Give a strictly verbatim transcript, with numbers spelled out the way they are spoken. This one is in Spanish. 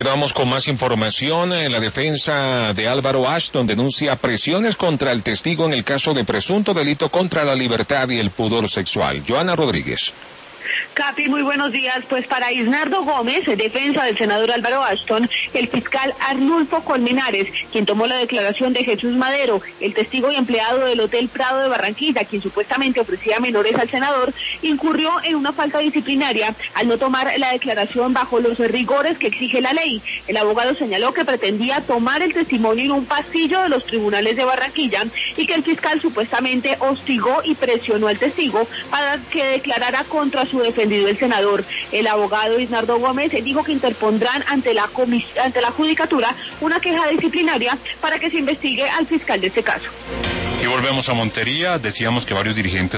Vamos con más información. La defensa de Álvaro Ashton denuncia presiones contra el testigo en el caso de presunto delito contra la libertad y el pudor sexual. Joana Rodríguez. Capi, muy buenos días. Pues para Isnardo Gómez, defensa del senador Álvaro Ashton, el fiscal Arnulfo Colmenares, quien tomó la declaración de Jesús Madero, el testigo y empleado del Hotel Prado de Barranquilla, quien supuestamente ofrecía menores al senador, incurrió en una falta disciplinaria al no tomar la declaración bajo los rigores que exige la ley. El abogado señaló que pretendía tomar el testimonio en un pasillo de los tribunales de Barranquilla y que el fiscal supuestamente hostigó y presionó al testigo para que declarara contra su defendido el senador. El abogado Isnardo Gómez dijo que interpondrán ante la comis ante la judicatura una queja disciplinaria para que se investigue al fiscal de este caso. Y volvemos a Montería. Decíamos que varios dirigentes